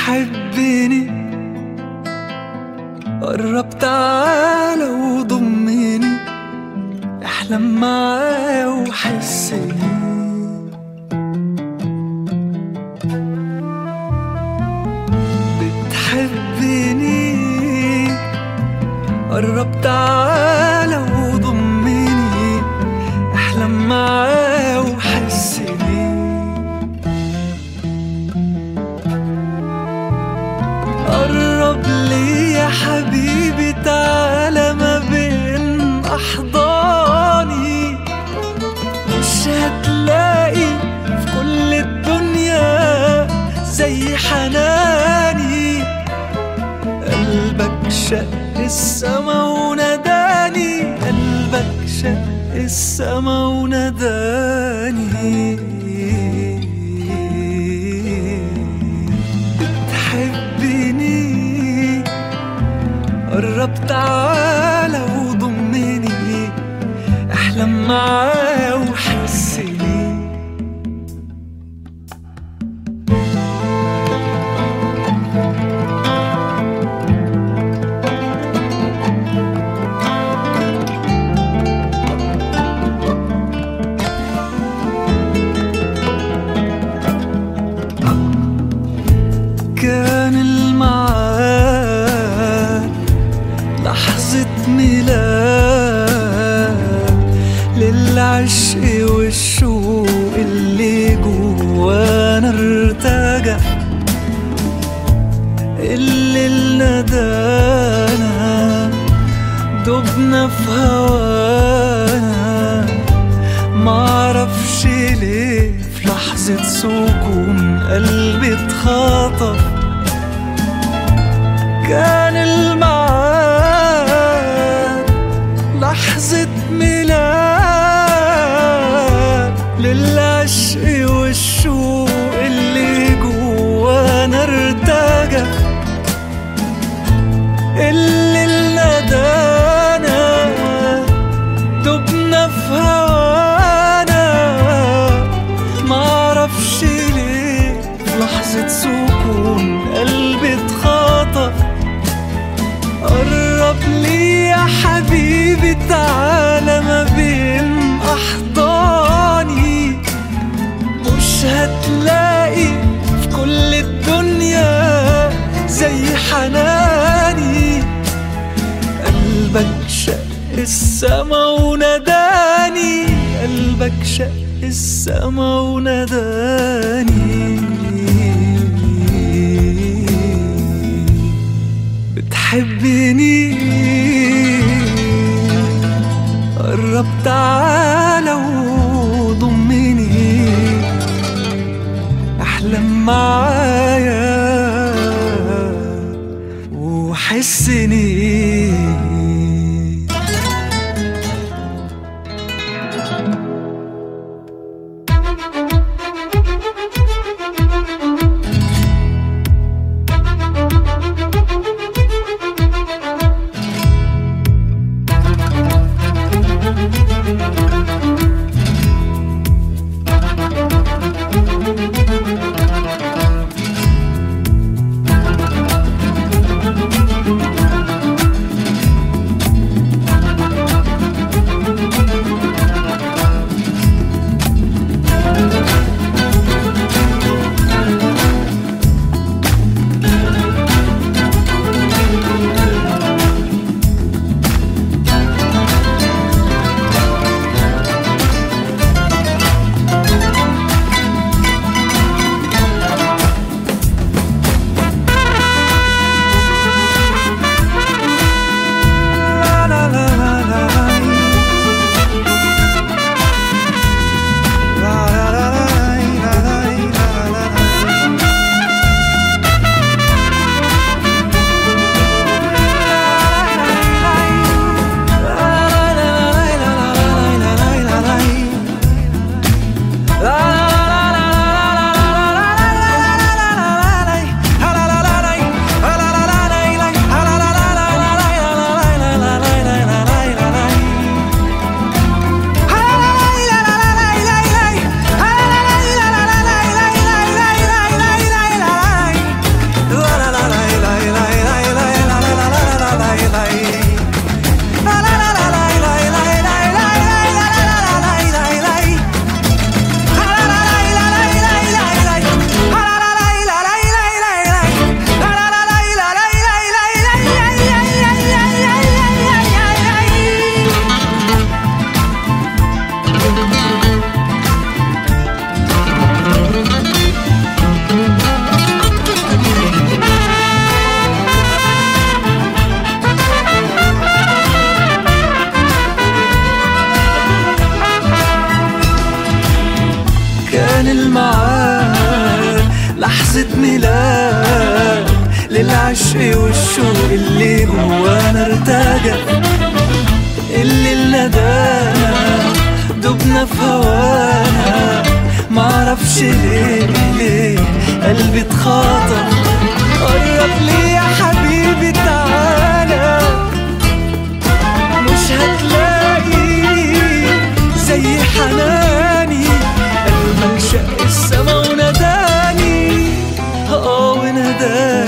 بتحبني قرب تعالى وضمني، احلم معايا وحسني. بتحبني قرب تعالى وضمني، احلم معايا وحسني. قرب لي يا حبيبي تعالى ما بين أحضاني، مش هتلاقي في كل الدنيا زي حناني. قلبك شق السما وناداني، قلبك شق السما وناداني. بتحبني قرب تعالى وضمني، احلم معايا وحسني. كان الميعاد لحظة ميلاد للعشق والشوق اللي جوانا ارتجى، اللي ندانا دبنا في هوانا. معرفش ليه في لحظة سكون قلبي اتخطف. كان الميعاد لحظة ميلاد للعشق والشوق اللي جوانا ارتجى، اللي ندانا دبنا في هوانا. معرفش ليه في لحظة سكون قلبي اتخطف. قرب لي يا حبيبي تعالى ما بين أحضاني، مش هتلاقي في كل الدنيا زي حناني. قلبك شق السما وناداني، قلبك شق السما وناداني. بتحبني قرب تعالى وضمني، احلم معايا وحسني. لحظة ميلاد للعشق والشوق اللي جوانا ارتجى. الليل ندانا دبنا في هوانا، معرفش ليه قلبي اتخاطر. قرب لي يا حبيبي تعالى، مش هتلاقي زي حناني. قلبك شق السما ونداني، وناداني.